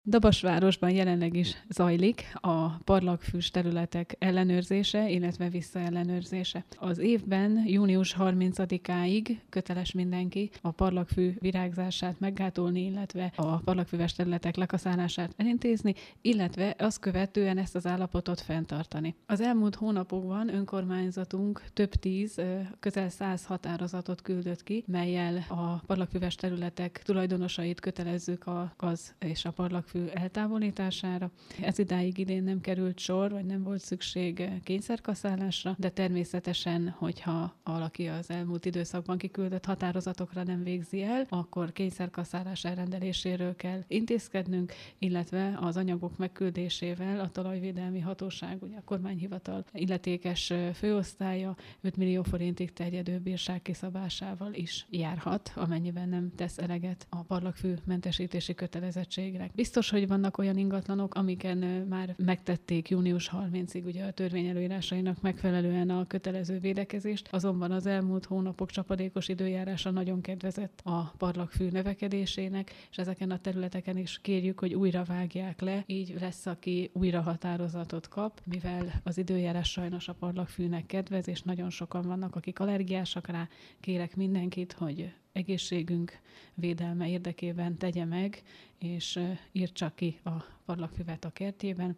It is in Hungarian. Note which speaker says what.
Speaker 1: Dabasvárosban jelenleg is zajlik a parlagfűs területek ellenőrzése, illetve visszaellenőrzése. Az évben június 30-áig köteles mindenki a parlagfű virágzását meggátolni, illetve a parlagfüves területek lekaszálását elintézni, illetve azt követően ezt az állapotot fenntartani. Az elmúlt hónapokban önkormányzatunk több 10, közel 100 határozatot küldött ki, mellyel a parlagfüves területek tulajdonosait kötelezzük a gaz és a parlagfű eltávolítására. Ez idáig idén nem került sor, vagy nem volt szükség kényszerkaszálásra, de természetesen, hogyha valaki az elmúlt időszakban kiküldött határozatokra nem végzi el, akkor kényszerkaszálás elrendeléséről kell intézkednünk, illetve az anyagok megküldésével a talajvédelmi hatóság, ugye a kormányhivatal illetékes főosztálya 5 millió forintig terjedő bírság kiszabásával is járhat, amennyiben nem tesz eleget a parlagfű mentesítési kötelezettségre. Biztos, hogy vannak olyan ingatlanok, amiken már megtették június 30-ig ugye a törvény előírásainak megfelelően a kötelező védekezést, azonban az elmúlt hónapok csapadékos időjárása nagyon kedvezett a parlagfű növekedésének, és ezeken a területeken is kérjük, hogy újra vágják le, így lesz, aki újra határozatot kap, mivel az időjárás sajnos a parlagfűnek kedvez, és nagyon sokan vannak, akik allergiásak rá. Kérek mindenkit, hogy egészségünk védelme érdekében tegye meg, és írtsa ki a parlagfüvet a kertjében.